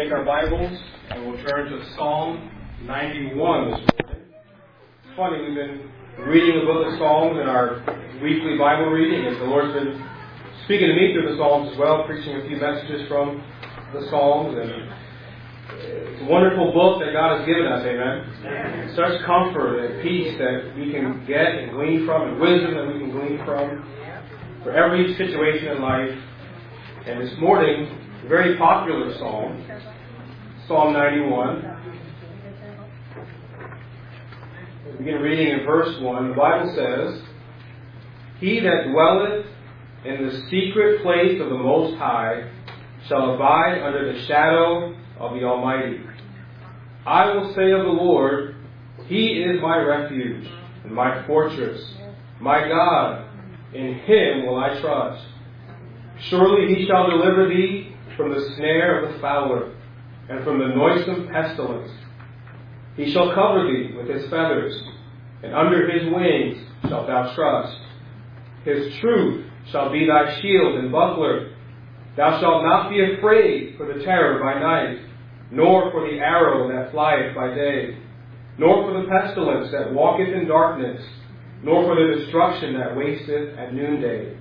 take our Bibles and we'll turn to Psalm 91 this morning. It's funny, we've been reading the book of Psalms in our weekly Bible reading, and the Lord's been speaking to me through the Psalms as well, preaching a few messages from the Psalms. And it's a wonderful book that God has given us, amen. Such comfort and peace that we can get and glean from, and wisdom that we can glean from for every situation in life. And this morning, a very popular psalm, Psalm 91. We begin reading in verse 1. The Bible says, "He that dwelleth in the secret place of the Most High shall abide under the shadow of the Almighty. I will say of the Lord, He is my refuge and my fortress, my God, in Him will I trust. Surely He shall deliver thee from the snare of the fowler, and from the noisome pestilence. He shall cover thee with His feathers, and under His wings shalt thou trust. His truth shall be thy shield and buckler. Thou shalt not be afraid for the terror by night, nor for the arrow that flieth by day, nor for the pestilence that walketh in darkness, nor for the destruction that wasteth at noonday.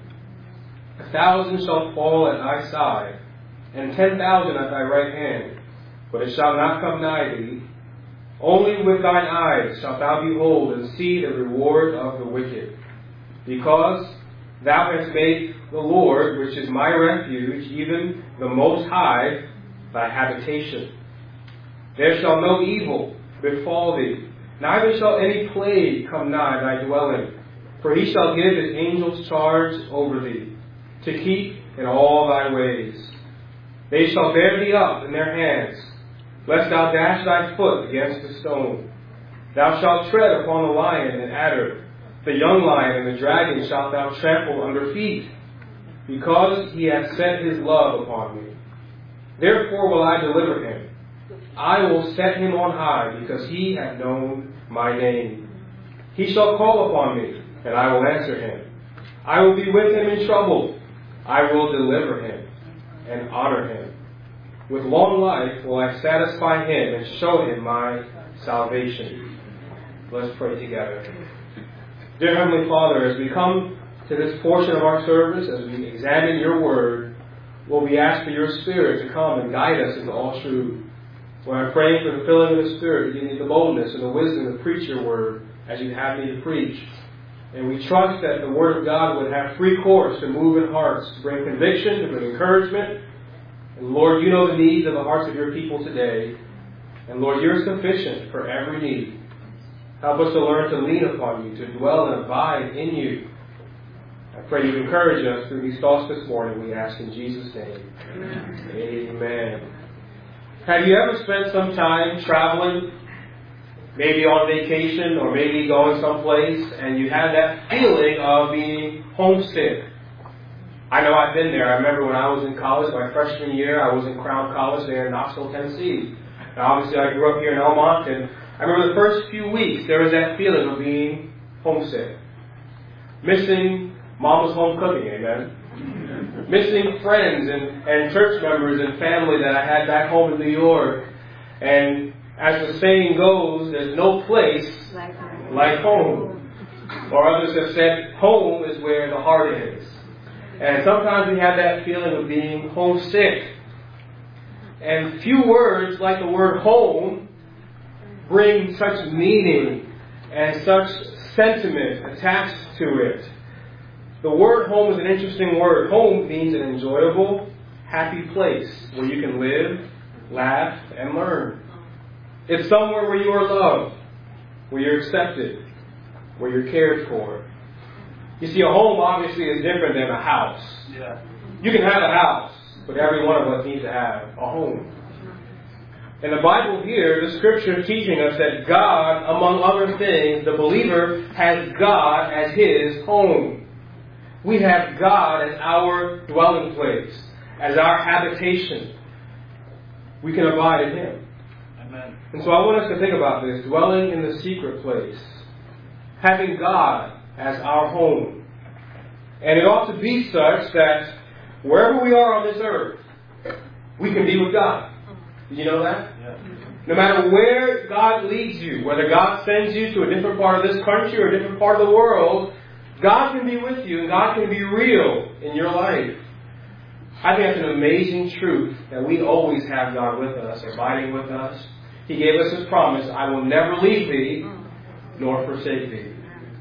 1,000 shall fall at thy side, and 10,000 at thy right hand, but it shall not come nigh thee. Only with thine eyes shalt thou behold and see the reward of the wicked. Because thou hast made the Lord, which is my refuge, even the Most High, thy habitation. There shall no evil befall thee, neither shall any plague come nigh thy dwelling. For He shall give His angels charge over thee, to keep in all thy ways. They shall bear thee up in their hands, lest thou dash thy foot against a stone. Thou shalt tread upon the lion and adder, the young lion and the dragon shalt thou trample under feet, because He hath set His love upon me. Therefore will I deliver him. I will set him on high, because he hath known my name. He shall call upon me, and I will answer him. I will be with him in trouble. I will deliver him and honor him. With long life will I satisfy him and show him my salvation." Let's pray together. Dear Heavenly Father, as we come to this portion of our service, as we examine your word, Lord, we ask for your Spirit to come and guide us into all truth. Lord, I'm praying for the filling of the Spirit, to give me the boldness and the wisdom to preach your word as you have me to preach. And we trust that the Word of God would have free course to move in hearts, to bring conviction, to bring encouragement. And Lord, you know the needs of the hearts of your people today. And Lord, you're sufficient for every need. Help us to learn to lean upon you, to dwell and abide in you. I pray you encourage us through these thoughts this morning, we ask in Jesus' name. Amen. Amen. Have you ever spent some time traveling? Maybe on vacation or maybe going someplace, and you have that feeling of being homesick. I know I've been there. I remember when I was in college, my freshman year, I was in Crown College there in Knoxville, Tennessee. And obviously I grew up here in Elmont, and I remember the first few weeks there was that feeling of being homesick. Missing Mama's home cooking, amen? Missing friends and church members and family that I had back home in New York. And as the saying goes, there's no place like home. Or others have said, home is where the heart is. And sometimes we have that feeling of being homesick. And few words like the word home bring such meaning and such sentiment attached to it. The word home is an interesting word. Home means an enjoyable, happy place where you can live, laugh, and learn. It's somewhere where you are loved, where you're accepted, where you're cared for. You see, a home obviously is different than a house. Yeah. You can have a house, but every one of us needs to have a home. In the Bible here, the Scripture is teaching us that God, among other things, the believer has God as his home. We have God as our dwelling place, as our habitation. We can abide in Him. Amen. And so I want us to think about this, dwelling in the secret place, having God as our home. And it ought to be such that wherever we are on this earth, we can be with God. Did you know that? Yeah. No matter where God leads you, whether God sends you to a different part of this country or a different part of the world, God can be with you and God can be real in your life. I think that's an amazing truth, that we always have God with us, abiding with us. He gave us His promise, I will never leave thee nor forsake thee.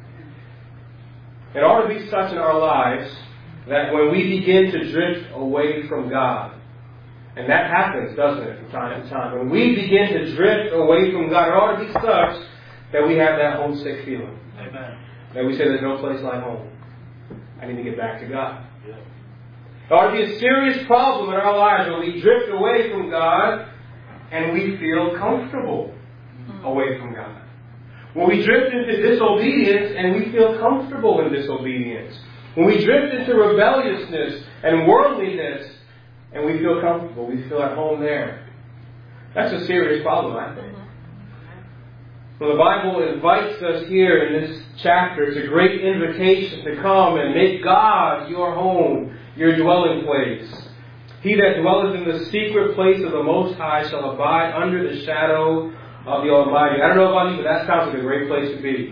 It ought to be such in our lives that when we begin to drift away from God, and that happens, doesn't it, from time to time, when we begin to drift away from God, it ought to be such that we have that homesick feeling. Amen. That we say there's no place like home. I need to get back to God. Yeah. There ought to be a serious problem in our lives when we drift away from God and we feel comfortable away from God. When we drift into disobedience and we feel comfortable in disobedience. When we drift into rebelliousness and worldliness and we feel comfortable, we feel at home there. That's a serious problem, I think. Well, the Bible invites us here in this chapter. It's a great invitation to come and make God your home, your dwelling place. He that dwelleth in the secret place of the Most High shall abide under the shadow of the Almighty. I don't know about you, but that sounds like a great place to be.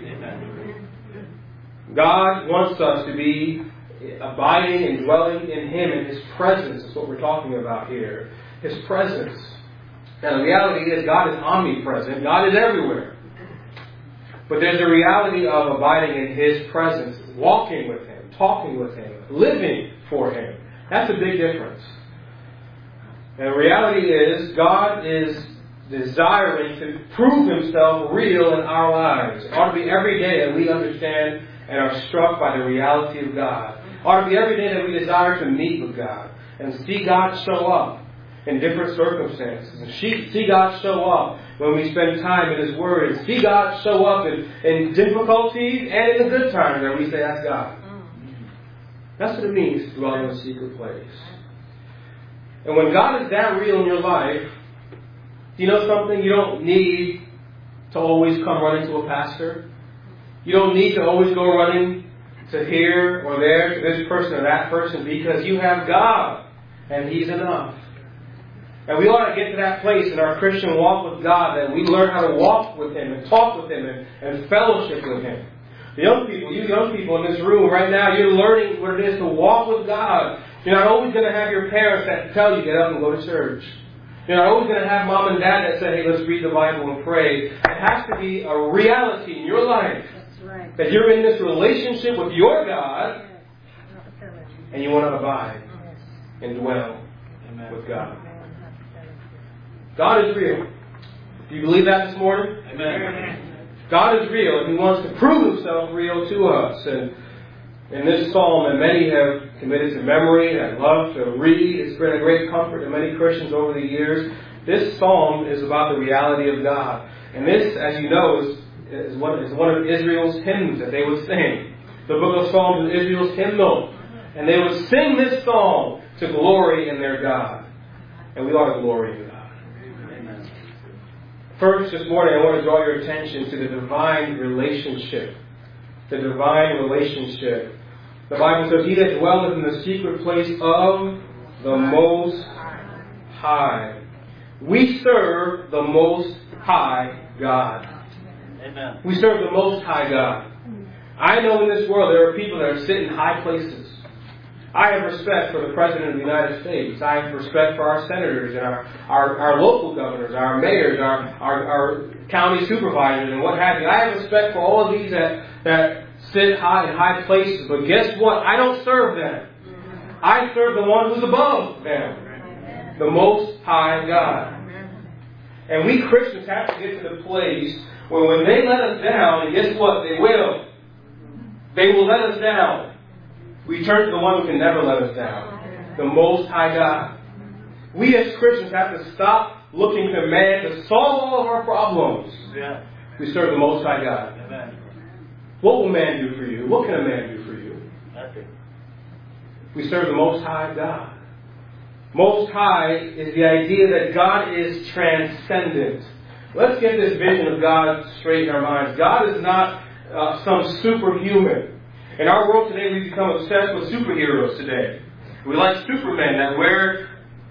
God wants us to be abiding and dwelling in Him, in His presence. That's what we're talking about here. His presence. Now the reality is God is omnipresent. God is everywhere. But there's a reality of abiding in His presence, walking with Him, talking with Him, living for Him. That's a big difference. And the reality is God is desiring to prove Himself real in our lives. It ought to be every day that we understand and are struck by the reality of God. It ought to be every day that we desire to meet with God and see God show up in different circumstances. And see God show up when we spend time in His Word. And see God show up in difficulties and in the good times that we say, that's God. That's what it means to dwell in a secret place. And when God is that real in your life, do you know something? You don't need to always come running to a pastor. You don't need to always go running to here or there, to this person or that person, because you have God and He's enough. And we ought to get to that place in our Christian walk with God that we learn how to walk with Him and talk with Him and fellowship with Him. The young people, you young people in this room right now, you're learning what it is to walk with God. You're not always going to have your parents that tell you get up and go to church. You're not always going to have mom and dad that say, hey, let's read the Bible and pray. It has to be a reality in your life. That's right. That you're in this relationship with your God and you want to abide and dwell with God. God is real. Do you believe that this morning? Amen. God is real, and He wants to prove Himself real to us. And in this psalm that many have committed to memory, and love to read, it's been a great comfort to many Christians over the years. This psalm is about the reality of God. And this, as you know, is one of Israel's hymns that they would sing. The book of Psalms is Israel's hymnal. And they would sing this song to glory in their God. And we ought to glory in God. First, this morning, I want to draw your attention to the divine relationship. The divine relationship. The Bible says, He that dwelleth in the secret place of the Most High. We serve the Most High God. Amen. We serve the Most High God. I know in this world there are people that are sitting in high places. I have respect for the President of the United States. I have respect for our senators and our local governors, our mayors, our county supervisors and what have you. I have respect for all of these that sit in high places. But guess what? I don't serve them. I serve the one who's above them. The Most High God. And we Christians have to get to the place where when they let us down, and guess what? They will. They will let us down. We turn to the one who can never let us down. The Most High God. We as Christians have to stop looking to man to solve all of our problems. Yeah. We serve the Most High God. Amen. What will man do for you? What can a man do for you? Nothing. We serve the Most High God. Most High is the idea that God is transcendent. Let's get this vision of God straight in our minds. God is not some superhuman. In our world today, we've become obsessed with superheroes today. We like Supermen that wear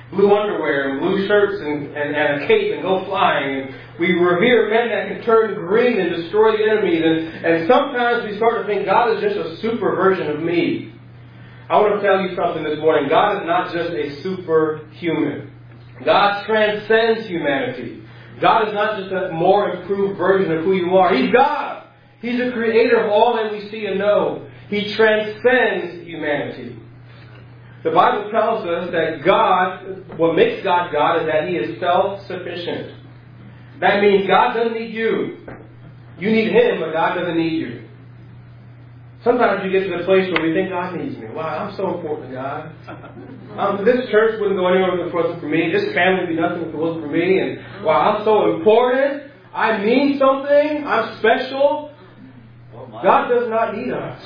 blue underwear and blue shirts and a cape and go flying. And we revere men that can turn green and destroy the enemies. And sometimes we start to think God is just a super version of me. I want to tell you something this morning. God is not just a superhuman. God transcends humanity. God is not just a more improved version of who you are. He's God. He's the creator of all that we see and know. He transcends humanity. The Bible tells us that God, what makes God God is that He is self-sufficient. That means God doesn't need you. You need Him, but God doesn't need you. Sometimes we get to the place where we think God needs me. Wow, I'm so important to God. This church wouldn't go anywhere if it wasn't for me. This family would be nothing if it wasn't for me. And wow, I'm so important. I mean something. I'm special. God does not need us.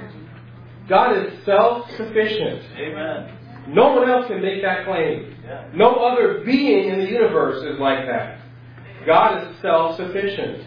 God is self-sufficient. Amen. No one else can make that claim. Yeah. No other being in the universe is like that. God is self-sufficient.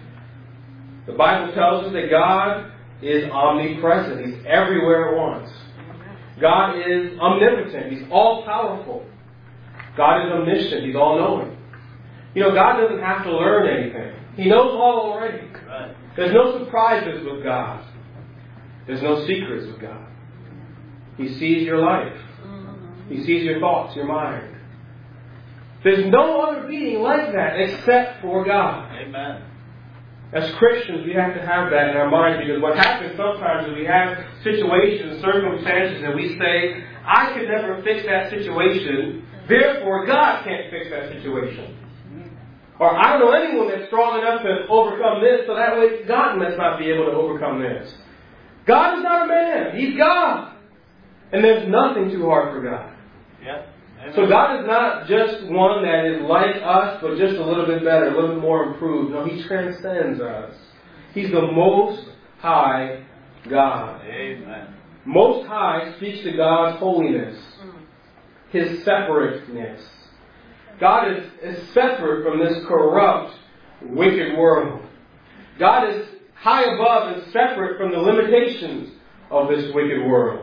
The Bible tells us that God is omnipresent. He's everywhere at once. God is omnipotent. He's all-powerful. God is omniscient. He's all-knowing. You know, God doesn't have to learn anything. He knows all already. Right. There's no surprises with God. There's no secrets with God. He sees your life. He sees your thoughts, your mind. There's no other being like that except for God. Amen. As Christians, we have to have that in our minds, because what happens sometimes is we have situations, circumstances, and we say, I could never fix that situation, therefore God can't fix that situation. Or I don't know anyone that's strong enough to overcome this, so that way God must not be able to overcome this. God is not a man. He's God. And there's nothing too hard for God. Yeah. Amen. So God is not just one that is like us, but just a little bit better, a little bit more improved. No, He transcends us. He's the Most High God. Amen. Most High speaks to God's holiness, His separateness. God is separate from this corrupt, wicked world. God is high above and separate from the limitations of this wicked world.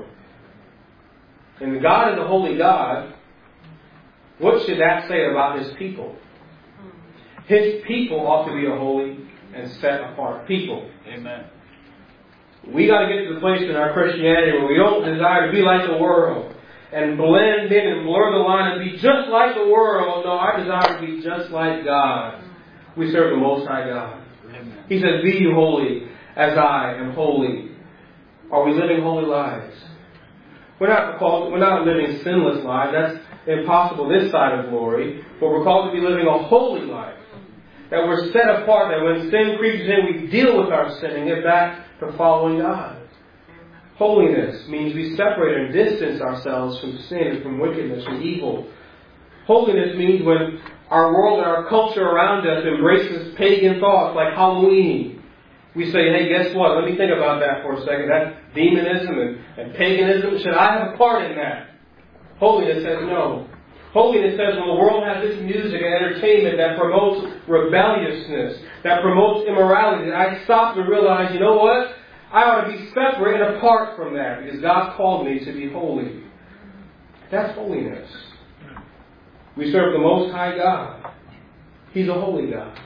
And God is a holy God. What should that say about His people? His people ought to be a holy and set apart people. Amen. We got to get to the place in our Christianity where we don't desire to be like the world and blend in and blur the line and be just like the world. No, I desire to be just like God. We serve the Most High God. Amen. He says, be ye holy as I am holy. Are we living holy lives? We're not living sinless lives. That's impossible this side of glory. But we're called to be living a holy life. That we're set apart. That when sin creeps in, we deal with our sin and get back to following God. Holiness means we separate and distance ourselves from sin, from wickedness, from evil. Holiness means when our world and our culture around us embraces pagan thoughts like Halloween, we say, hey, guess what? Let me think about that for a second. That's demonism and paganism. Should I have a part in that? Holiness says no. Holiness says when the world has this music and entertainment that promotes rebelliousness, that promotes immorality, that I stop and realize, you know what? I ought to be separate and apart from that because God called me to be holy. That's holiness. We serve the Most High God. He's a holy God.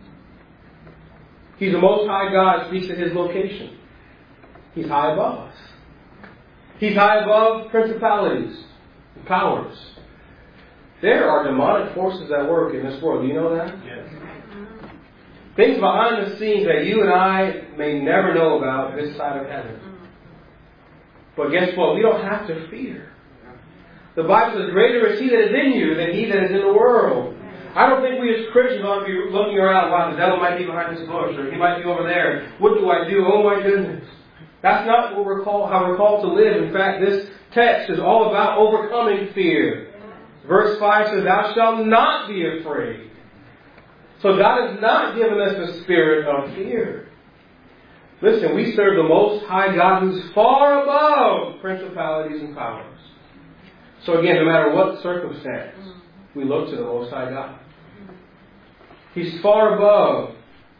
He's the Most High God, speaks of His location. He's high above us. He's high above principalities and powers. There are demonic forces at work in this world. Do you know that? Yes. Things behind the scenes that you and I may never know about this side of heaven. But guess what? We don't have to fear. The Bible says, greater is He that is in you than he that is in the world. I don't think we as Christians ought to be looking around, wow, the devil might be behind this bush, or he might be over there. What do I do? Oh my goodness. That's not what how we're called to live. In fact, this text is all about overcoming fear. Verse 5 says, thou shalt not be afraid. So God has not given us a spirit of fear. Listen, we serve the Most High God who's far above principalities and powers. So again, no matter what circumstance, we look to the Most High God. He's far above.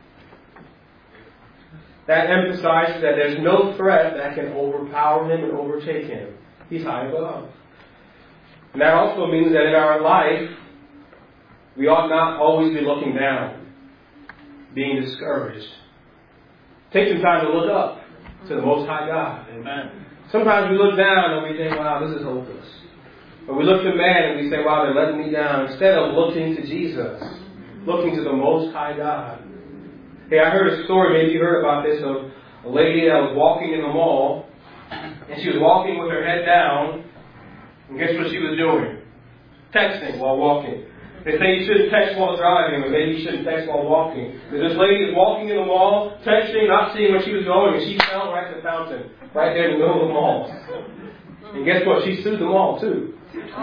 That emphasizes that there's no threat that can overpower Him and overtake Him. He's high above. And that also means that in our life, we ought not always be looking down, being discouraged. Take some time to look up to the Most High God. Amen. Sometimes we look down and we think, wow, this is hopeless. Or we look to man and we say, wow, they're letting me down. Instead of looking to Jesus, looking to the Most High God. Hey, I heard a story, maybe you heard about this, of a lady that was walking in the mall, and she was walking with her head down, and guess what she was doing? Texting while walking. They say you shouldn't text while driving, but maybe you shouldn't text while walking. This lady is walking in the mall, texting, not seeing where she was going, and she fell right in the fountain, right there in the middle of the mall. And guess what? She sued the mall, too.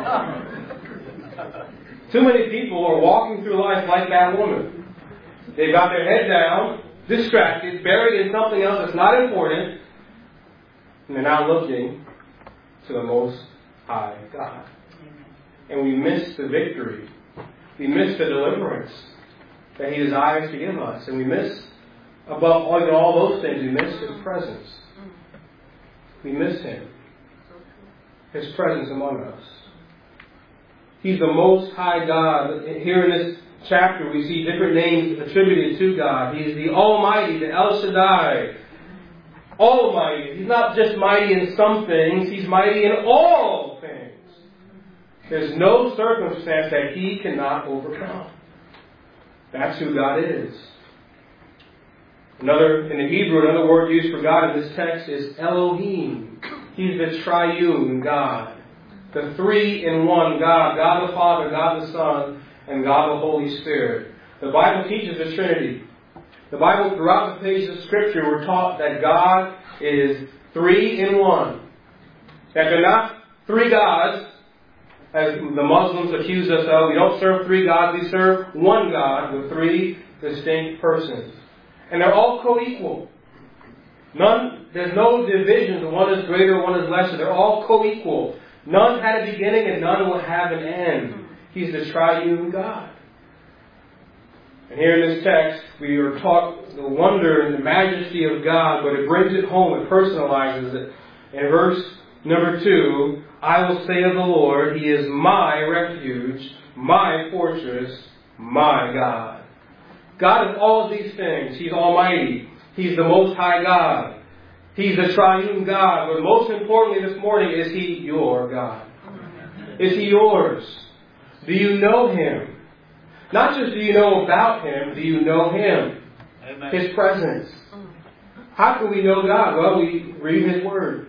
Too many people are walking through life like that woman. They've got their head down, distracted, buried in something else that's not important, and they're not looking to the Most High God. And we miss the victory. We miss the deliverance that He desires to give us. And we miss, above all those things, we miss His presence. We miss Him. His presence among us. He's the Most High God. Here in this chapter, we see different names attributed to God. He is the Almighty, the El Shaddai. Almighty. He's not just mighty in some things. He's mighty in all things. There's no circumstance that He cannot overcome. That's who God is. In the Hebrew, another word used for God in this text is Elohim. He's the triune God. The three-in-one God. God the Father, God the Son, and God the Holy Spirit. The Bible teaches the Trinity. The Bible, throughout the pages of Scripture, we're taught that God is three-in-one. That they're not three gods, as the Muslims accuse us of. We don't serve three gods, we serve one God with three distinct persons. And they're all co-equal. There's no divisions. One is greater, one is lesser. They're all co-equal. None had a beginning and none will have an end. He's the triune God. And here in this text, we are taught the wonder and the majesty of God, but it brings it home, it personalizes it. In verse number 2, I will say of the Lord, He is my refuge, my fortress, my God. God is all of these things. He's almighty. He's the Most High God. He's the triune God. But most importantly this morning, is He your God? Is He yours? Do you know Him? Not just do you know about Him, do you know Him? Amen. His presence. How can we know God? Well, we read His Word.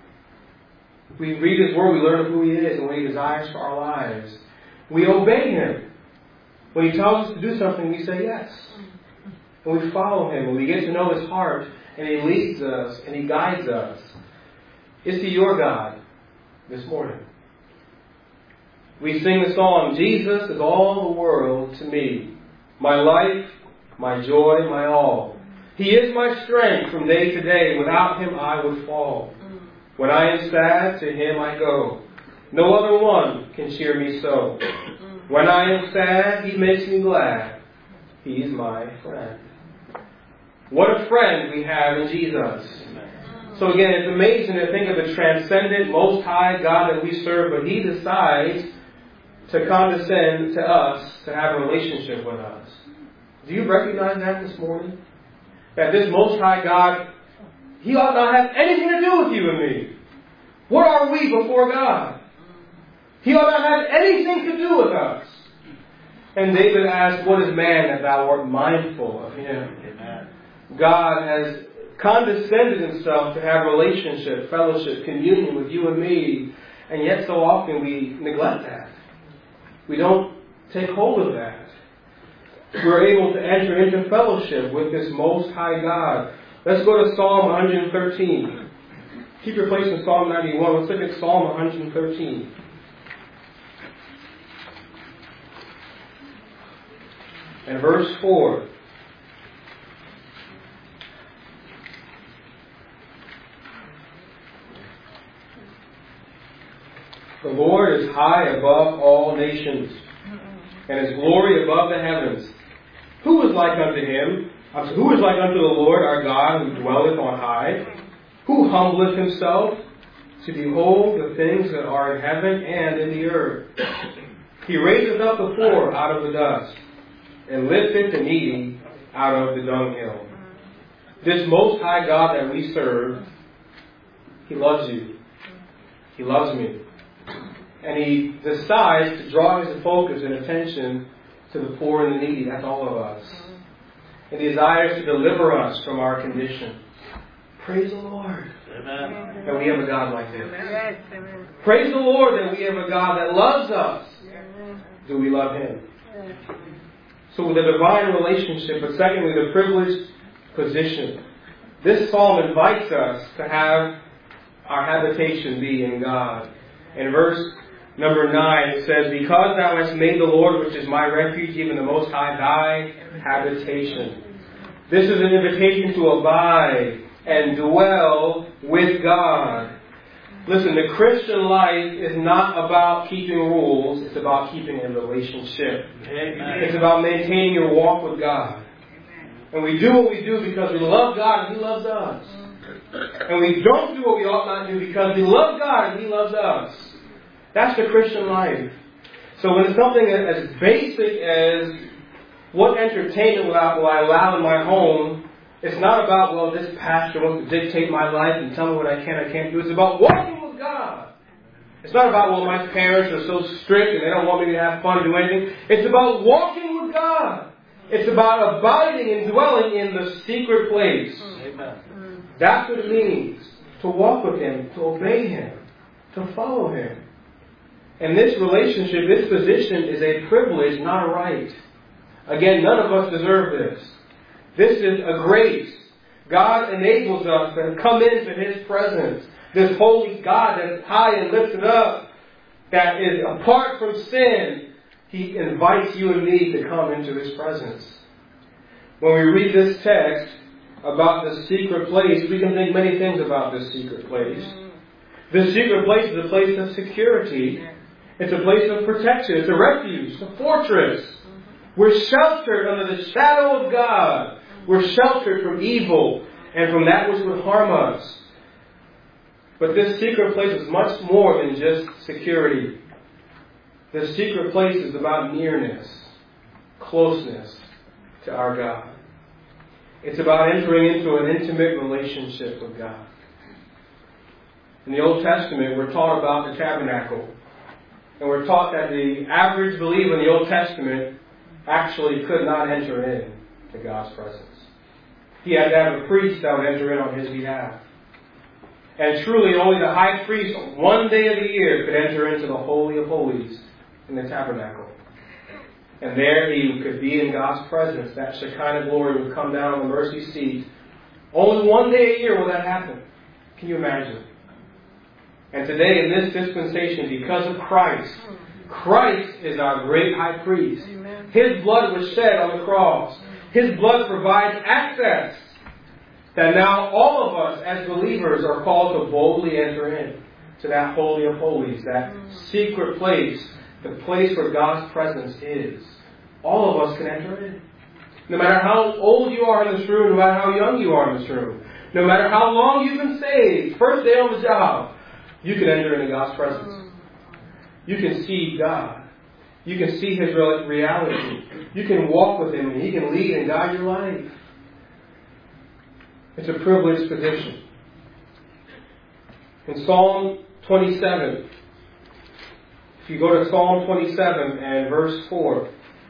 We read His Word, we learn who He is and what He desires for our lives. We obey Him. When He tells us to do something, we say yes. And we follow Him, and we get to know His heart, and He leads us, and He guides us. Is He your God this morning? We sing the song, Jesus is all the world to me. My life, my joy, my all. He is my strength from day to day. Without Him I would fall. When I am sad, to Him I go. No other one can cheer me so. When I am sad, He makes me glad. He's my friend. What a friend we have in Jesus. So again, it's amazing to think of the transcendent, most high God that we serve, but He decides to condescend to us, to have a relationship with us. Do you recognize that this morning? That this most high God, He ought not have anything to do with you and me. What are we before God? He ought not have anything to do with us. And David asked, what is man that Thou art mindful of him? Amen. God has condescended Himself to have relationship, fellowship, communion with you and me, and yet so often we neglect that. We don't take hold of that. We're able to enter into fellowship with this Most High God. Let's go to Psalm 113. Keep your place in Psalm 91. Let's look at Psalm 113. And verse 4. The Lord is high above all nations, and His glory above the heavens. Who is like unto Him? Who is like unto the Lord our God, who dwelleth on high? Who humbleth Himself, to behold the things that are in heaven and in the earth. He raiseth up the poor out of the dust, and lifteth the needy out of the dunghill. This Most High God that we serve, He loves you. He loves me. And He decides to draw His focus and attention to the poor and the needy. That's all of us. And He desires to deliver us from our condition. Praise the Lord. Amen. That we have a God like this. Yes, amen. Praise the Lord that we have a God that loves us. Amen. Do we love Him? Yes. So with the divine relationship, but secondly, the privileged position. This psalm invites us to have our habitation be in God. In verse number 9, it says, because thou hast made the Lord, which is my refuge, even the Most High, thy habitation. This is an invitation to abide and dwell with God. Listen, the Christian life is not about keeping rules. It's about keeping a relationship. Amen. It's about maintaining your walk with God. And we do what we do because we love God and He loves us. And we don't do what we ought not do because we love God and He loves us. That's the Christian life. So when it's something as basic as what entertainment will I allow in my home, it's not about, well, this pastor wants to dictate my life and tell me what I can and can't do. It's about walking with God. It's not about, well, my parents are so strict and they don't want me to have fun or do anything. It's about walking with God. It's about abiding and dwelling in the secret place. Amen. That's what it means to walk with Him, to obey Him, to follow Him. And this relationship, this position is a privilege, not a right. Again, none of us deserve this. This is a grace. God enables us to come into His presence. This holy God that is high and lifted up, that is apart from sin, He invites you and me to come into His presence. When we read this text about the secret place, we can think many things about this secret place. This secret place is a place of security. It's a place of protection. It's a refuge, a fortress. We're sheltered under the shadow of God. We're sheltered from evil and from that which would harm us. But this secret place is much more than just security. The secret place is about nearness, closeness to our God. It's about entering into an intimate relationship with God. In the Old Testament, we're taught about the tabernacle. And we're taught that the average believer in the Old Testament actually could not enter in to God's presence. He had to have a priest that would enter in on his behalf. And truly only the high priest one day of the year could enter into the Holy of Holies in the tabernacle. And there he could be in God's presence. That Shekinah glory would come down on the mercy seat. Only one day a year will that happen. Can you imagine? And today in this dispensation, because of Christ, Christ is our great high priest. Amen. His blood was shed on the cross. His blood provides access that now all of us as believers are called to boldly enter in to that Holy of Holies, that secret place, the place where God's presence is. All of us can enter in. No matter how old you are in this room, no matter how young you are in this room, no matter how long you've been saved, first day on the job, you can enter into God's presence. You can see God. You can see His reality. You can walk with Him and He can lead and guide your life. It's a privileged position. In Psalm 27, if you go to Psalm 27 and verse 4,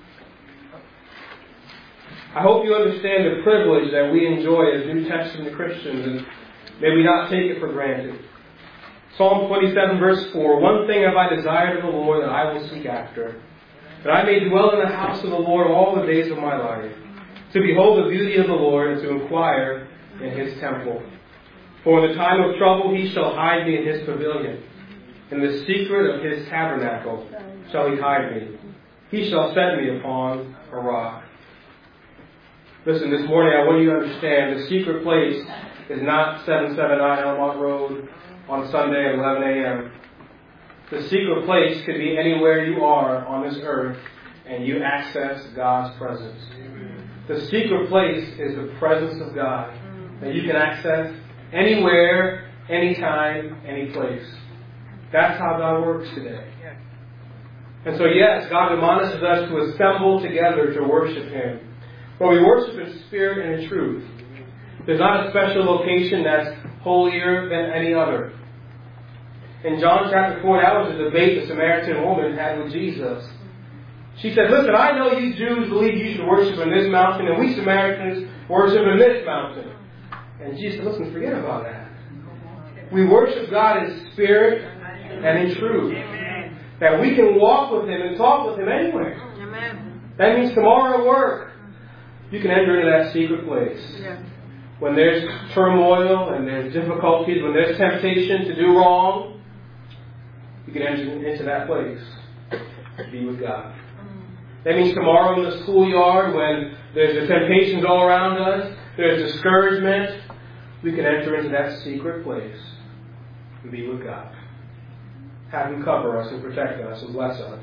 I hope you understand the privilege that we enjoy as New Testament Christians, and may we not take it for granted. Psalm 27 verse 4, one thing have I desired of the Lord that I will seek after, that I may dwell in the house of the Lord all the days of my life, to behold the beauty of the Lord and to inquire in His temple. For in the time of trouble He shall hide me in His pavilion. In the secret of His tabernacle shall He hide me. He shall set me upon a rock. Listen, this morning I want you to understand the secret place is not 779 Elmont Road on Sunday at 11 a.m. The secret place could be anywhere you are on this earth and you access God's presence. The secret place is the presence of God that you can access anywhere, anytime, any place. That's how God works today. And so yes, God admonishes us to assemble together to worship Him. But we worship in spirit and in truth. There's not a special location that's holier than any other. In John chapter 4, that was a debate the Samaritan woman had with Jesus. She said, listen, I know you Jews believe you should worship in this mountain, and we Samaritans worship in this mountain. And Jesus said, listen, forget about that. We worship God in spirit and in truth. That we can walk with Him and talk with Him anywhere. That means tomorrow at work, you can enter into that secret place. When there's turmoil and there's difficulties, when there's temptation to do wrong, you can enter into that place to be with God. That means tomorrow in the schoolyard, when there's the temptations all around us, there's discouragement, we can enter into that secret place and be with God. Have Him cover us and protect us and bless us.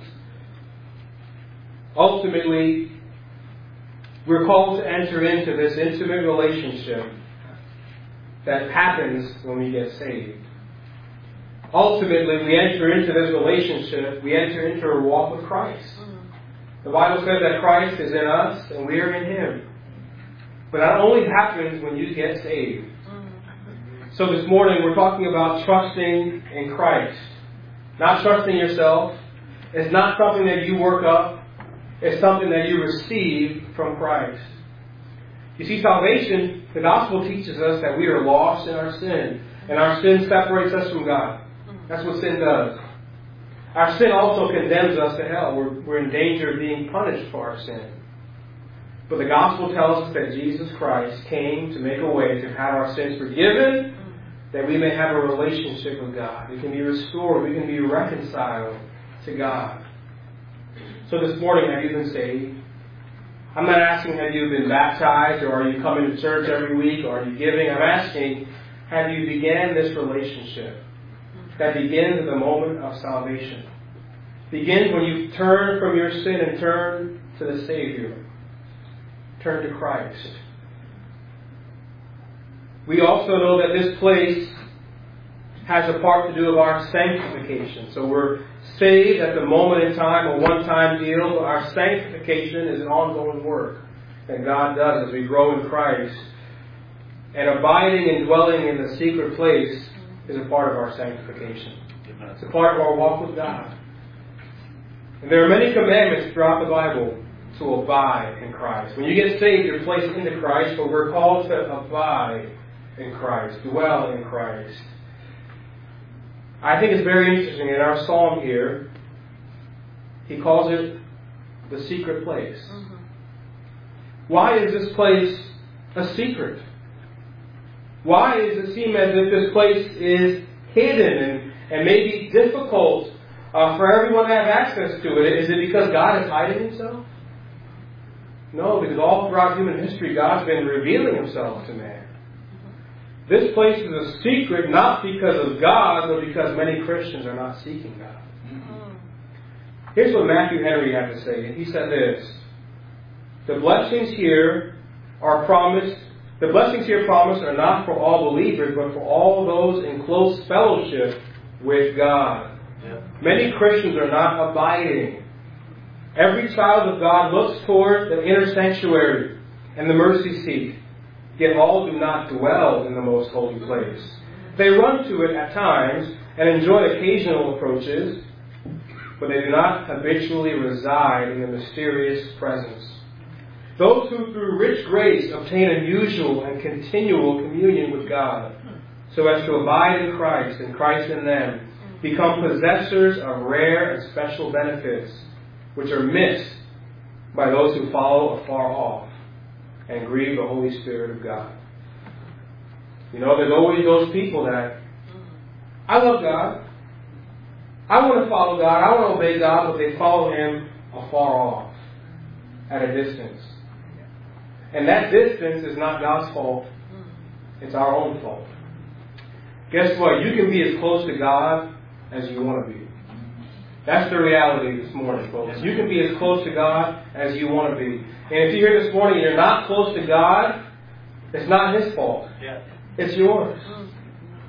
Ultimately, we're called to enter into this intimate relationship that happens when we get saved. Ultimately, we enter into this relationship, we enter into a walk with Christ. The Bible says that Christ is in us and we are in Him. But that only happens when you get saved. So this morning we're talking about trusting in Christ. Not trusting yourself. It's not something that you work up. It's something that you receive from Christ. You see, salvation, the gospel teaches us that we are lost in our sin. And our sin separates us from God. That's what sin does. Our sin also condemns us to hell. We're in danger of being punished for our sin. But the gospel tells us that Jesus Christ came to make a way to have our sins forgiven, that we may have a relationship with God. We can be restored. We can be reconciled to God. So this morning, have you been saved? I'm not asking, have you been baptized, or are you coming to church every week, or are you giving? I'm asking, have you began this relationship that begins at the moment of salvation? Begins when you turn from your sin and turn to the Savior. Turn to Christ. We also know that this place has a part to do with our sanctification. So we're saved at the moment in time, a one-time deal. Our sanctification is an ongoing work that God does as we grow in Christ. And abiding and dwelling in the secret place is a part of our sanctification. It's a part of our walk with God. And there are many commandments throughout the Bible to abide in Christ. When you get saved, you're placed into Christ, but we're called to abide in Christ, dwell in Christ. I think it's very interesting. In our psalm here, he calls it the secret place. Why is this place a secret? Why does it seem as if this place is hidden and maybe difficult for everyone to have access to it? Is it because God is hiding Himself? No, because all throughout human history, God's been revealing Himself to man. This place is a secret not because of God, but because many Christians are not seeking God. Here's what Matthew Henry had to say. He said this: The blessings here promised are not for all believers, but for all those in close fellowship with God. Yeah. Many Christians are not abiding. Every child of God looks toward the inner sanctuary and the mercy seat, yet all do not dwell in the most holy place. They run to it at times and enjoy occasional approaches, but they do not habitually reside in the mysterious presence. Those who through rich grace obtain unusual and continual communion with God, so as to abide in Christ and Christ in them, become possessors of rare and special benefits, which are missed by those who follow afar off and grieve the Holy Spirit of God. You know, there's always those people that, I love God, I want to follow God, I want to obey God, but they follow Him afar off, at a distance. And that distance is not God's fault. It's our own fault. Guess what? You can be as close to God as you want to be. That's the reality this morning, folks. You can be as close to God as you want to be. And if you're here this morning and you're not close to God, it's not His fault. It's yours.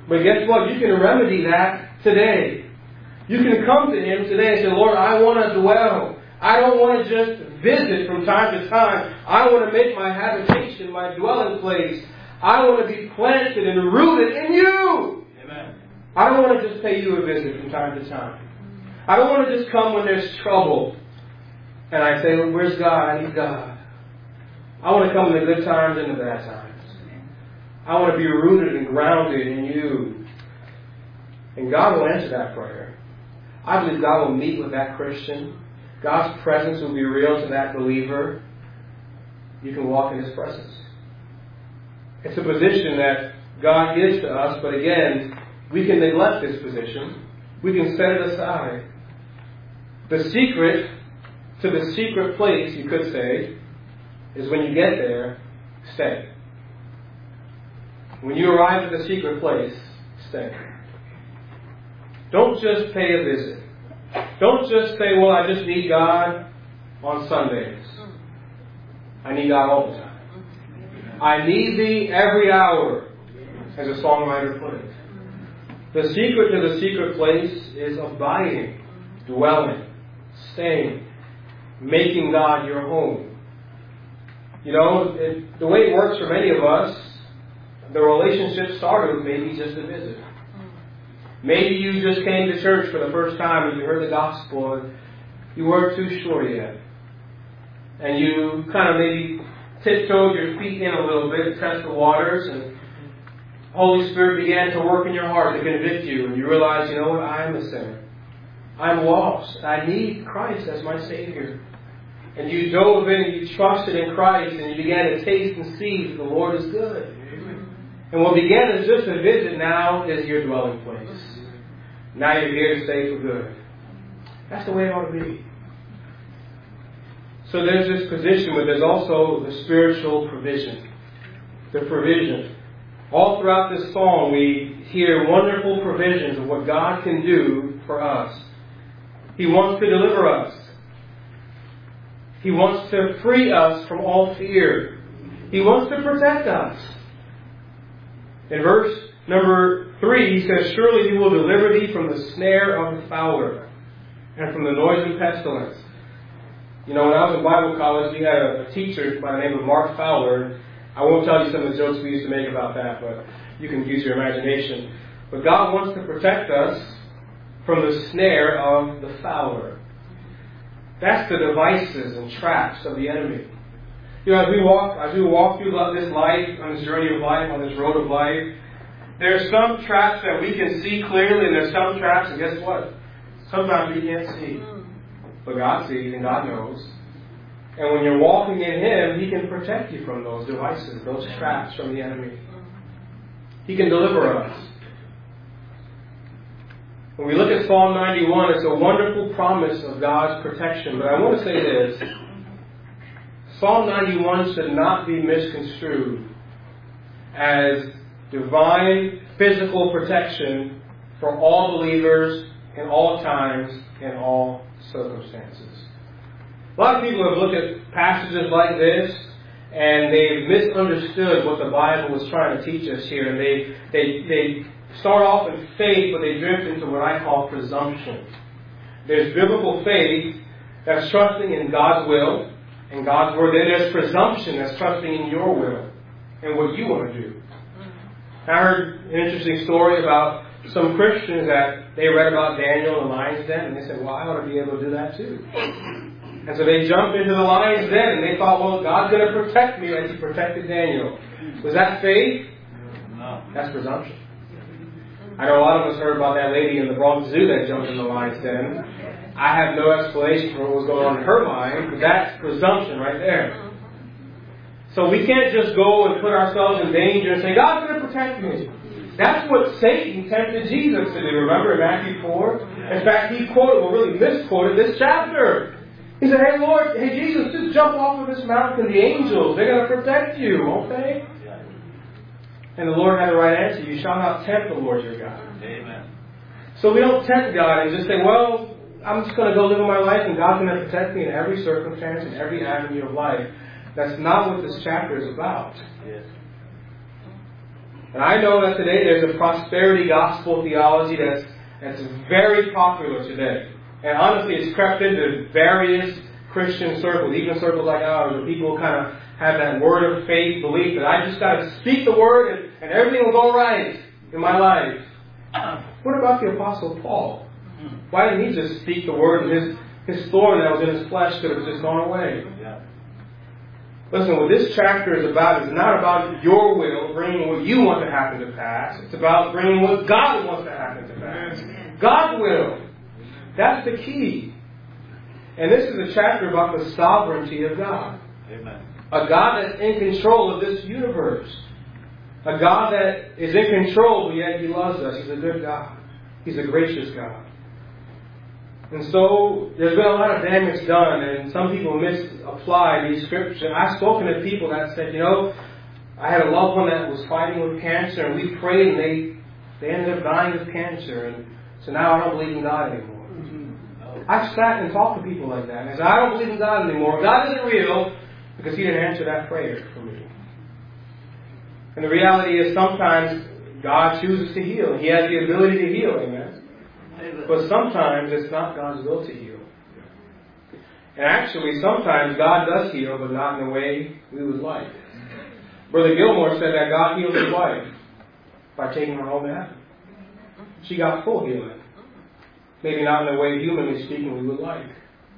But guess what? You can remedy that today. You can come to Him today and say, Lord, I want to dwell. I don't want to just visit from time to time. I want to make my habitation, my dwelling place. I want to be planted and rooted in You. Amen. I don't want to just pay You a visit from time to time. I don't want to just come when there's trouble. And I say, well, where's God? I need God. I want to come in the good times and the bad times. I want to be rooted and grounded in You. And God will answer that prayer. I believe God will meet with that Christian. God's presence will be real to that believer. You can walk in His presence. It's a position that God gives to us, but again, we can neglect this position. We can set it aside. The secret to the secret place, you could say, is when you get there, stay. When you arrive at the secret place, stay. Don't just pay a visit. Don't just say, well, I just need God on Sundays. I need God all the time. I need Thee every hour, as a songwriter put it. The secret to the secret place is abiding, dwelling, staying, making God your home. You know, the way it works for many of us, the relationship started with maybe just a visit. Maybe you just came to church for the first time and you heard the gospel and you weren't too sure yet. And you kind of maybe tiptoed your feet in a little bit, test the waters, and Holy Spirit began to work in your heart to convict you. And you realize, you know what, I am a sinner. I'm lost. I need Christ as my Savior. And you dove in and you trusted in Christ and you began to taste and see that the Lord is good. And what began as just a visit now is your dwelling place. Now you're here to stay for good. That's the way it ought to be. So there's this position, but there's also the spiritual provision. The provision. All throughout this psalm we hear wonderful provisions of what God can do for us. He wants to deliver us. He wants to free us from all fear. He wants to protect us. In verse number 3, He says, surely He will deliver thee from the snare of the fowler and from the noisome pestilence. You know, when I was in Bible college, we had a teacher by the name of Mark Fowler. I won't tell you some of the jokes we used to make about that, but you can use your imagination. But God wants to protect us from the snare of the fowler. That's the devices and traps of the enemy. You know, as we walk through this life, on this journey of life, on this road of life, there are some traps that we can see clearly, and there's some traps, and guess what? Sometimes we can't see. But God sees and God knows. And when you're walking in Him, He can protect you from those devices, those traps from the enemy. He can deliver us. When we look at Psalm 91, it's a wonderful promise of God's protection. But I want to say this. Psalm 91 should not be misconstrued as divine physical protection for all believers in all times, in all circumstances. A lot of people have looked at passages like this and they've misunderstood what the Bible was trying to teach us here. And they start off in faith, but they drift into what I call presumption. There's biblical faith that's trusting in God's will and God's word. Then there's presumption that's trusting in your will and what you want to do. I heard an interesting story about some Christians that they read about Daniel in the lion's den, and they said, well, I ought to be able to do that too. And so they jumped into the lion's den, and they thought, well, God's going to protect me as He protected Daniel. Was that faith? No. That's presumption. I know a lot of us heard about that lady in the Bronx Zoo that jumped in the lion's den. I have no explanation for what was going on in her mind, but that's presumption right there. So we can't just go and put ourselves in danger and say, God's going to protect me. That's what Satan tempted Jesus to do. Remember in Matthew 4? In fact, he misquoted this chapter. He said, hey Lord, hey Jesus, just jump off of this mountain. The angels, they're going to protect you, won't they? And the Lord had the right answer. You shall not tempt the Lord your God. Amen. So we don't tempt God and just say, well, I'm just going to go live my life and God's going to protect me in every circumstance and every avenue of life. That's not what this chapter is about. Yes. And I know that today there's a prosperity gospel theology that's very popular today. And honestly, it's crept into various Christian circles, even circles like ours, where people kind of have that word of faith belief that I just got to speak the word and everything will go right in my life. What about the Apostle Paul? Why didn't he just speak the word and his thorn that was in his flesh could have just gone away? Yeah. Listen, what this chapter is about is not about your will, bringing what you want to happen to pass. It's about bringing what God wants to happen to pass. God's will. That's the key. And this is a chapter about the sovereignty of God. Amen. A God that's in control of this universe. A God that is in control, but yet He loves us. He's a good God. He's a gracious God. And so, there's been a lot of damage done, and some people misapply these scriptures. And I've spoken to people that said, I had a loved one that was fighting with cancer, and we prayed, and they ended up dying of cancer. And so now I don't believe in God anymore. I've sat and talked to people like that, and I said, I don't believe in God anymore. God isn't real because He didn't answer that prayer for me. And the reality is sometimes God chooses to heal. He has the ability to heal, amen. But sometimes it's not God's will to heal. And actually, sometimes God does heal, but not in the way we would like. Brother Gilmore said that God healed his wife by taking her home to heaven. She got full healing. Maybe not in the way, humanly speaking, we would like.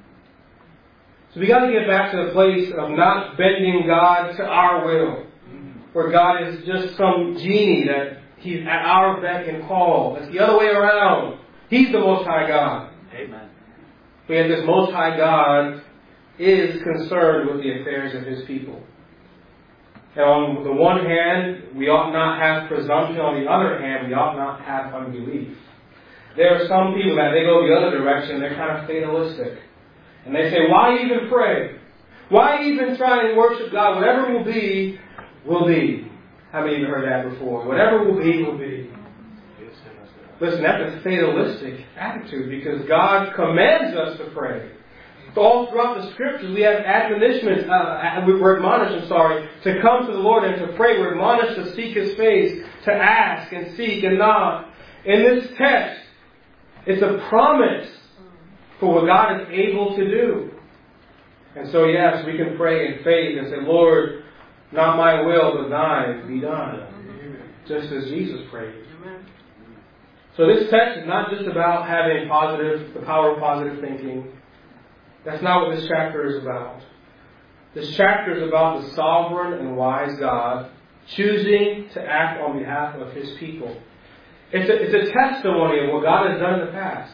So we got to get back to the place of not bending God to our will. Where God is just some genie that He's at our beck and call. It's the other way around. He's the Most High God. Amen. But yet this Most High God is concerned with the affairs of His people. And on the one hand, we ought not have presumption. On the other hand, we ought not have unbelief. There are some people that they go the other direction. They're kind of fatalistic. And they say, why even pray? Why even try and worship God? Whatever will be, will be. How many of you heard that before? Whatever will be, will be. Listen, that's a fatalistic attitude because God commands us to pray. All throughout the Scriptures, we have admonishments. We're admonished, to come to the Lord and to pray. We're admonished to seek His face, to ask and seek and knock. In this text, it's a promise for what God is able to do. And so, yes, we can pray in faith and say, Lord, not my will, but Thine be done. Just as Jesus prayed. So this text is not just about having the power of positive thinking. That's not what this chapter is about. This chapter is about the sovereign and wise God choosing to act on behalf of His people. It's a testimony of what God has done in the past.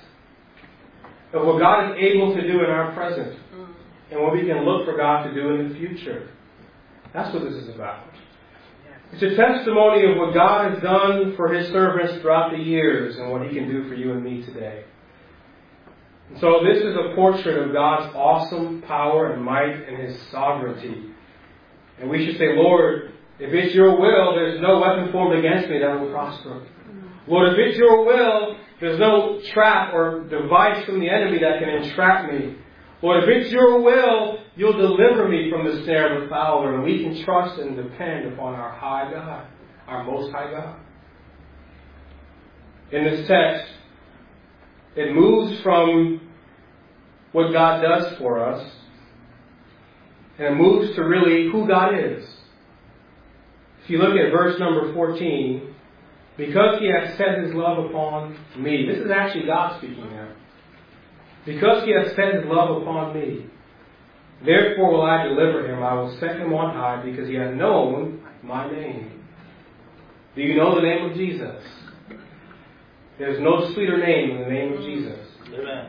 Of what God is able to do in our present. And what we can look for God to do in the future. That's what this is about. It's a testimony of what God has done for His servants throughout the years and what He can do for you and me today. And so this is a portrait of God's awesome power and might and His sovereignty. And we should say, Lord, if it's Your will, there's no weapon formed against me that will prosper. Lord, if it's Your will, there's no trap or device from the enemy that can entrap me. Lord, if it's Your will, You'll deliver me from the snare of the fowler. And we can trust and depend upon our high God, our Most High God. In this text, it moves from what God does for us, and it moves to really who God is. If you look at verse number 14, because He has set His love upon me. This is actually God speaking now. Because He has set His love upon me, therefore will I deliver Him. I will set Him on high because He has known my name. Do you know the name of Jesus? There's no sweeter name than the name of Jesus. Amen.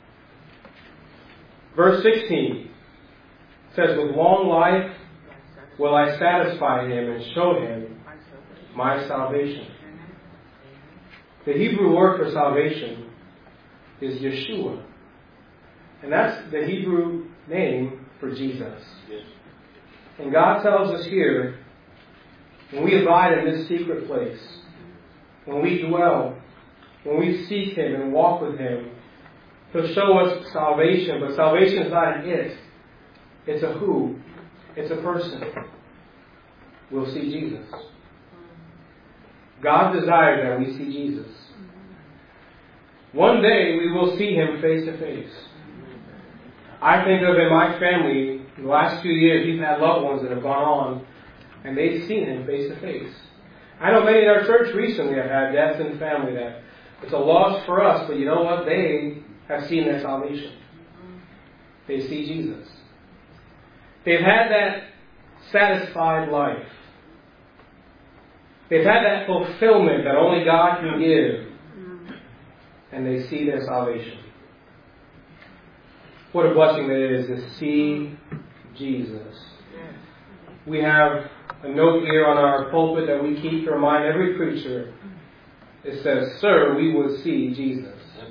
Verse 16 says, with long life will I satisfy Him and show Him my salvation. The Hebrew word for salvation is Yeshua. And that's the Hebrew name for Jesus. Yes. And God tells us here, when we abide in this secret place, when we dwell, when we seek Him and walk with Him, He'll show us salvation. But salvation is not an it. It's a who. It's a person. We'll see Jesus. God desires that we see Jesus. One day we will see Him face to face. I think of in my family, in the last few years, we've had loved ones that have gone on and they've seen Him face to face. I know many in our church recently have had deaths in the family that it's a loss for us, but you know what? They have seen their salvation. They see Jesus. They've had that satisfied life. They've had that fulfillment that only God can give. And they see their salvation. What a blessing it is to see Jesus. We have a note here on our pulpit that we keep to remind every preacher. It says, "Sir, we will see Jesus."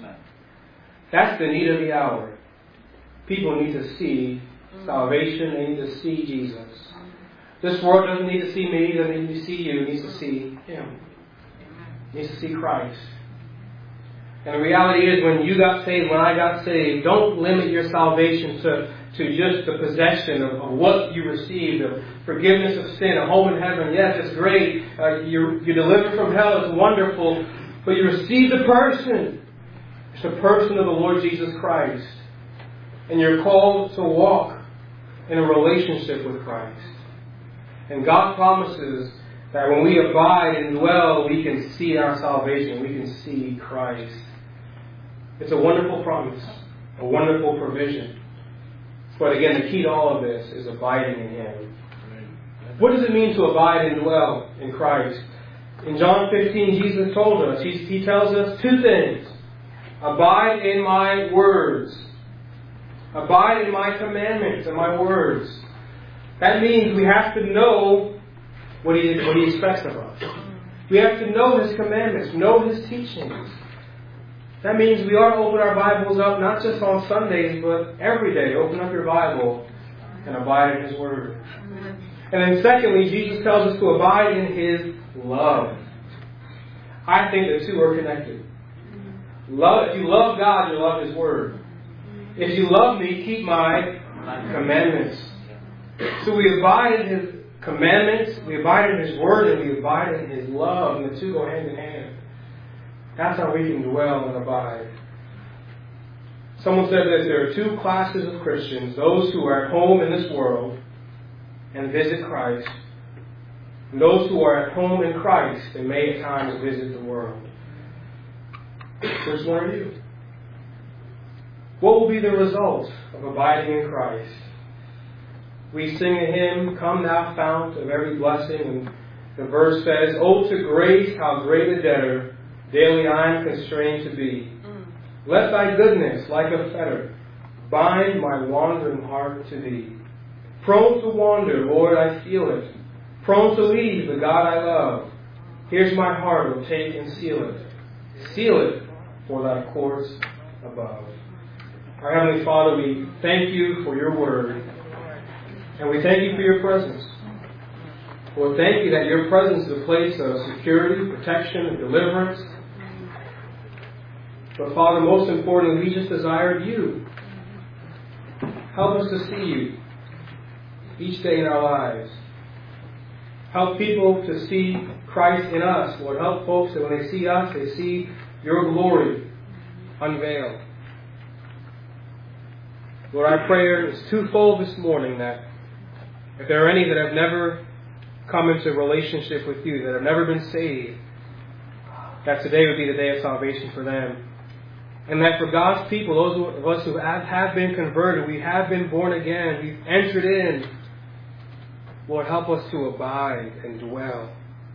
That's the need of the hour. People need to see salvation. They need to see Jesus. This world doesn't need to see me. It doesn't need to see you. It needs to see Him. It needs to see Christ. And the reality is, when you got saved, when I got saved, don't limit your salvation to just the possession of what you received, of forgiveness of sin, a home in heaven. Yes, it's great. You're delivered from hell. It's wonderful. But you receive the person. It's the person of the Lord Jesus Christ. And you're called to walk in a relationship with Christ. And God promises that when we abide and dwell, we can see our salvation. We can see Christ. It's a wonderful promise. A wonderful provision. But again, the key to all of this is abiding in Him. What does it mean to abide and dwell in Christ? In John 15, Jesus told us, He tells us two things. Abide in my words. Abide in my commandments and my words. That means we have to know what He expects of us. We have to know His commandments, know His teachings. That means we ought to open our Bibles up not just on Sundays, but every day. Open up your Bible and abide in His Word. And then secondly, Jesus tells us to abide in His love. I think the two are connected. Love. If you love God, you love His Word. If you love me, keep my commandments. So we abide in His commandments, we abide in His Word, and we abide in His love. And the two go hand in hand. That's how we can dwell and abide. Someone said that there are two classes of Christians. Those who are at home in this world and visit Christ. And those who are at home in Christ and may at times visit the world. Which one are you? What will be the result of abiding in Christ? We sing a hymn, "Come thou fount of every blessing," and the verse says, "Oh, to grace, how great a debtor daily I am constrained to be. Let thy goodness, like a fetter, bind my wandering heart to thee. Prone to wander, Lord, I feel it. Prone to leave the God I love. Here's my heart, will take and seal it. Seal it for thy courts above." Our Heavenly Father, we thank you for your word. And we thank you for your presence. Lord, thank you that your presence is a place of security, protection, and deliverance. But Father, most importantly, we just desire you. Help us to see you each day in our lives. Help people to see Christ in us. Lord, help folks that when they see us, they see your glory unveiled. Lord, our prayer is twofold this morning, that if there are any that have never come into a relationship with you, that have never been saved, that today would be the day of salvation for them. And that for God's people, those of us who have been converted, we have been born again, we've entered in, Lord, help us to abide and dwell.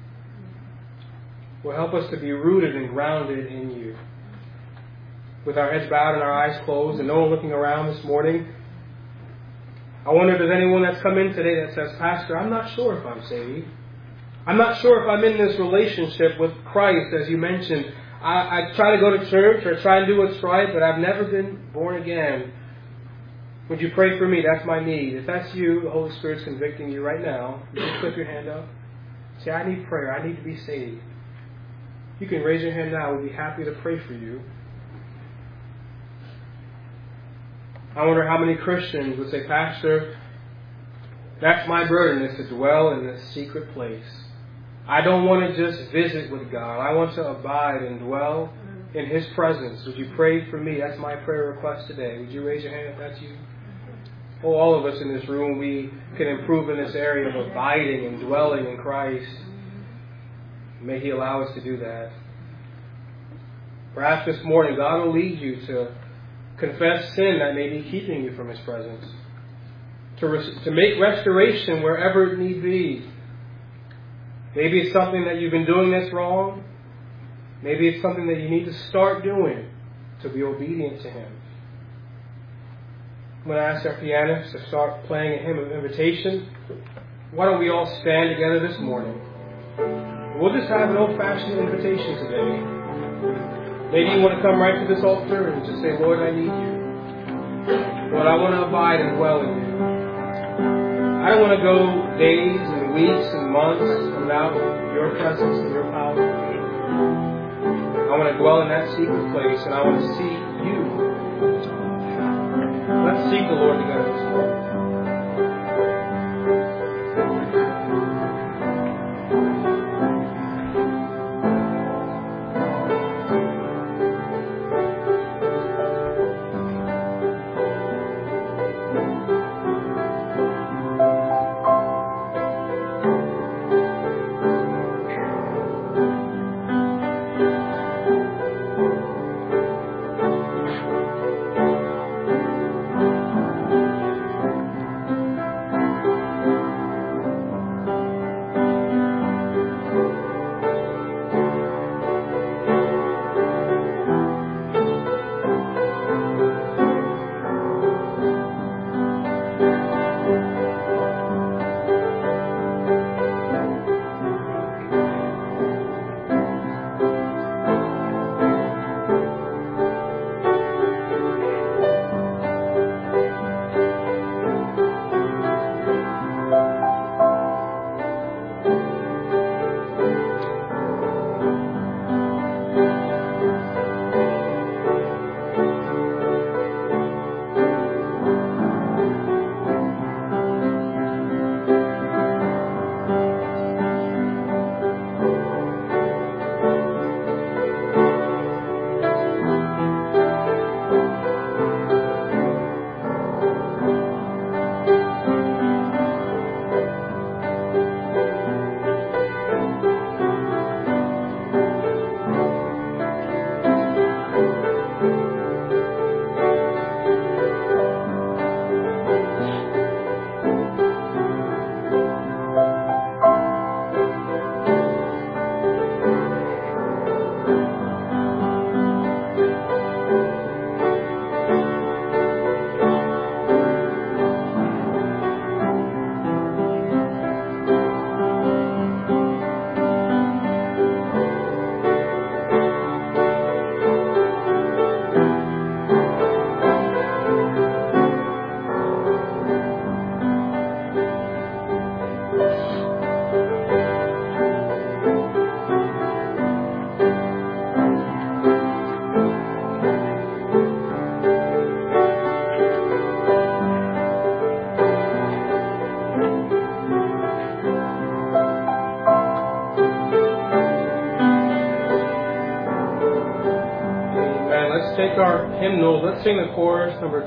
Lord, help us to be rooted and grounded in you. With our heads bowed and our eyes closed and no one looking around this morning, I wonder if there's anyone that's come in today that says, "Pastor, I'm not sure if I'm saved. I'm not sure if I'm in this relationship with Christ, as you mentioned. I try to go to church or try and do what's right, but I've never been born again. Would you pray for me? That's my need." If that's you, the Holy Spirit's convicting you right now. You just put your hand up. Say, "I need prayer. I need to be saved." You can raise your hand now. We'd be happy to pray for you. I wonder how many Christians would say, "Pastor, that's my burden, is to dwell in this secret place. I don't want to just visit with God. I want to abide and dwell in His presence. Would you pray for me? That's my prayer request today. Would you raise your hand if that's you? Oh, all of us in this room, we can improve in this area of abiding and dwelling in Christ. May He allow us to do that. Perhaps this morning God will lead you to confess sin that may be keeping you from His presence. To make restoration wherever it need be. Maybe it's something that you've been doing that's wrong. Maybe it's something that you need to start doing to be obedient to Him. I'm going to ask our pianist to start playing a hymn of invitation. Why don't we all stand together this morning? We'll just have an old-fashioned invitation today. Maybe you want to come right to this altar and just say, Lord, I need you. Lord, I want to abide and dwell in you. I don't want to go days and weeks and months without your presence and your power. I want to dwell in that secret place, and I want to see you. Let's seek the Lord together this morning. Our hymnal. Let's sing the chorus, number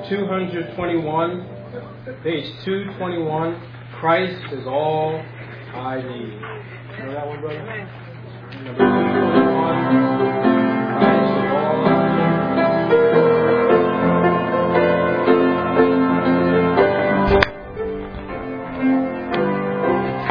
221, page 221. Christ is all I need. You know that one, brother? Number 221.